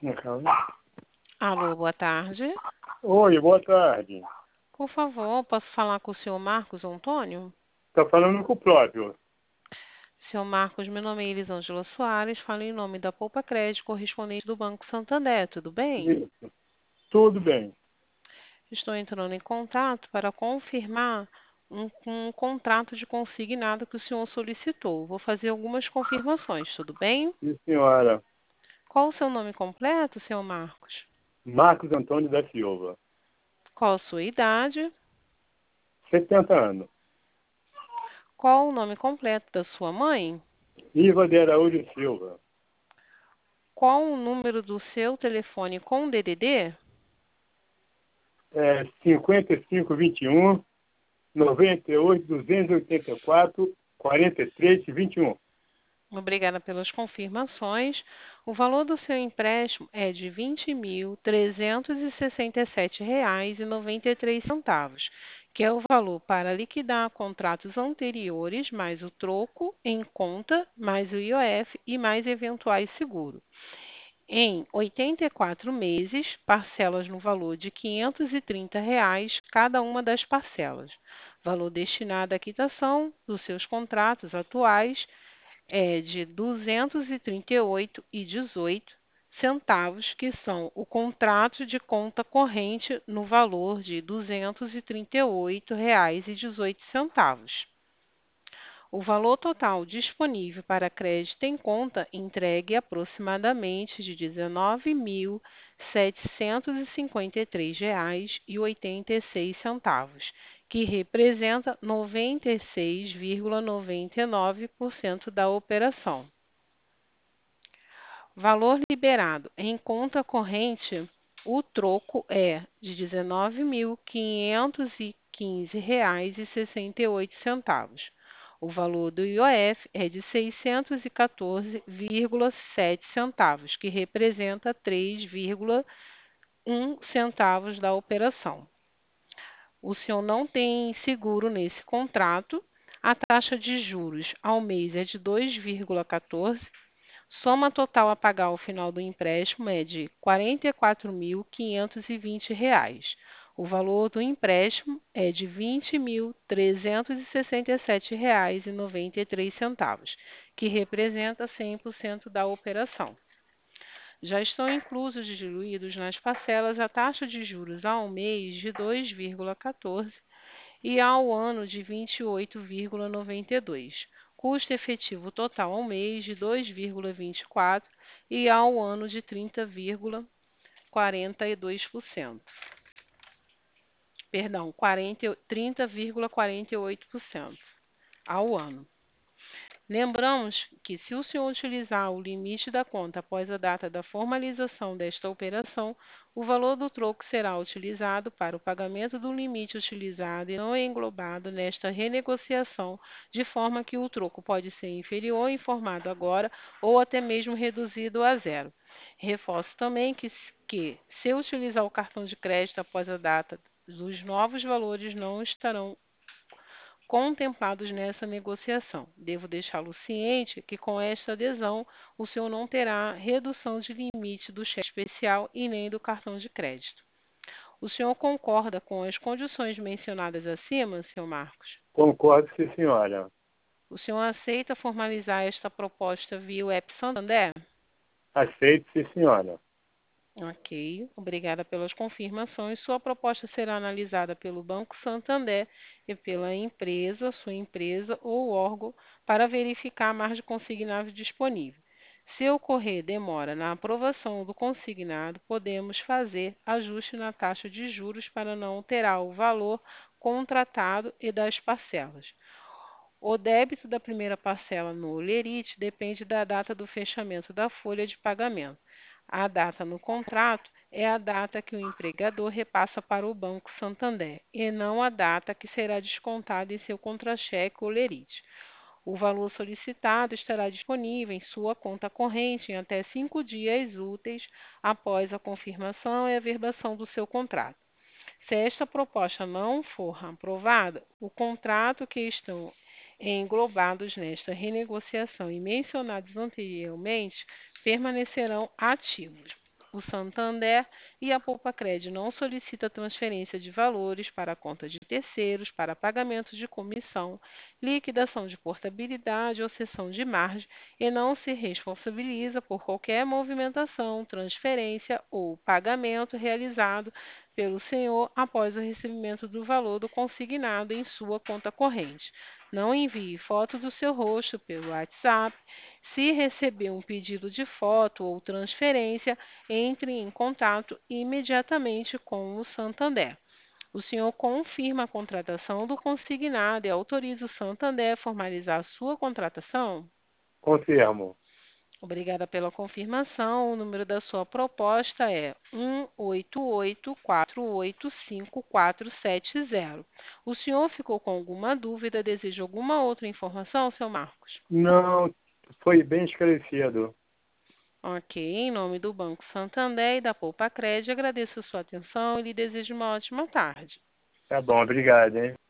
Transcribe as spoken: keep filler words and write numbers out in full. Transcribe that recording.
Então, Alô, boa tarde. oi, boa tarde. Por favor, posso falar com o senhor Marcos Antônio? Está falando com o próprio. Senhor Marcos, meu nome é Elisângela Soares, falo em nome da Poupa Crédito, correspondente do Banco Santander, tudo bem? Isso. Tudo bem. Estou entrando em contato para confirmar um, um contrato de consignado que o senhor solicitou. Vou fazer algumas confirmações, tudo bem? Sim, senhora. Qual o seu nome completo, senhor Marcos? Marcos Antônio da Silva. Qual a sua idade? setenta anos. Qual o nome completo da sua mãe? Iva de Araújo Silva. Qual o número do seu telefone com D D D? É cinquenta e cinco, vinte e um, noventa e oito, duzentos e oitenta e quatro, quarenta e três, vinte e um. Obrigada pelas confirmações. O valor do seu empréstimo é de vinte mil trezentos e sessenta e sete reais e noventa e três centavos, que é o valor para liquidar contratos anteriores, mais o troco em conta, mais o I O F e mais eventuais seguros. Em oitenta e quatro meses, parcelas no valor de quinhentos e trinta reais cada uma das parcelas. Valor destinado à quitação dos seus contratos atuais é de duzentos e trinta e oito reais e dezoito centavos, que são o contrato de conta corrente no valor de duzentos e trinta e oito reais e dezoito centavos. O valor total disponível para crédito em conta entregue é aproximadamente de dezenove mil setecentos e cinquenta e três reais e oitenta e seis centavos, que representa noventa e seis vírgula noventa e nove por cento da operação. Valor liberado em conta corrente, o troco é de dezenove mil quinhentos e quinze reais e sessenta e oito centavos. O valor do I O F é de seiscentos e quatorze vírgula sete centavos, que representa três vírgula um centavos da operação. O senhor não tem seguro nesse contrato. A taxa de juros ao mês é de dois vírgula quatorze. Soma total a pagar ao final do empréstimo é de quarenta e quatro mil quinhentos e vinte reais. O valor do empréstimo é de vinte mil trezentos e sessenta e sete reais e noventa e três centavos, que representa cem por cento da operação. Já estão inclusos e diluídos nas parcelas a taxa de juros ao mês de dois vírgula quatorze e ao ano de vinte e oito vírgula noventa e dois. Custo efetivo total ao mês de dois vírgula vinte e quatro e ao ano de trinta vírgula quarenta e dois por cento. Perdão, quarenta, trinta vírgula quarenta e oito por cento ao ano. Lembramos que, se o senhor utilizar o limite da conta após a data da formalização desta operação, o valor do troco será utilizado para o pagamento do limite utilizado e não é englobado nesta renegociação, de forma que o troco pode ser inferior informado agora ou até mesmo reduzido a zero. Reforço também que, que se utilizar o cartão de crédito após a data, os novos valores não estarão contemplados nessa negociação. Devo deixá-lo ciente que, com esta adesão, o senhor não terá redução de limite do cheque especial e nem do cartão de crédito. O senhor concorda com as condições mencionadas acima, senhor Marcos? Concordo, sim, senhora. O senhor aceita formalizar esta proposta via web Santander? Aceito, sim, senhora. Ok, obrigada pelas confirmações. Sua proposta será analisada pelo Banco Santander e pela empresa, sua empresa ou órgão para verificar a margem consignável disponível. Se ocorrer demora na aprovação do consignado, podemos fazer ajuste na taxa de juros para não alterar o valor contratado e das parcelas. O débito da primeira parcela no Olerite depende da data do fechamento da folha de pagamento. A data no contrato é a data que o empregador repassa para o Banco Santander, e não a data que será descontada em seu contra-cheque Olerite. O valor solicitado estará disponível em sua conta corrente em até cinco dias úteis após a confirmação e averbação do seu contrato. Se esta proposta não for aprovada, o contrato que estão englobados nesta renegociação e mencionados anteriormente permanecerão ativos. o Santander e a Poupacred não solicita transferência de valores para a conta de terceiros para pagamento de comissão, liquidação de portabilidade ou cessão de margem e não se responsabiliza por qualquer movimentação, transferência ou pagamento realizado pelo senhor após o recebimento do valor do consignado em sua conta corrente. Não envie foto do seu rosto pelo WhatsApp. Se receber um pedido de foto ou transferência, entre em contato imediatamente com o Santander. O senhor confirma a contratação do consignado e autoriza o Santander a formalizar a sua contratação? Confirmo. Obrigada pela confirmação. O número da sua proposta é um oito oito quatro oito cinco quatro sete zero. O senhor ficou com alguma dúvida? Deseja alguma outra informação, seu Marcos? Não, foi bem esclarecido. Ok, em nome do Banco Santander e da Poupacred, agradeço a sua atenção e lhe desejo uma ótima tarde. Tá bom, obrigado, hein?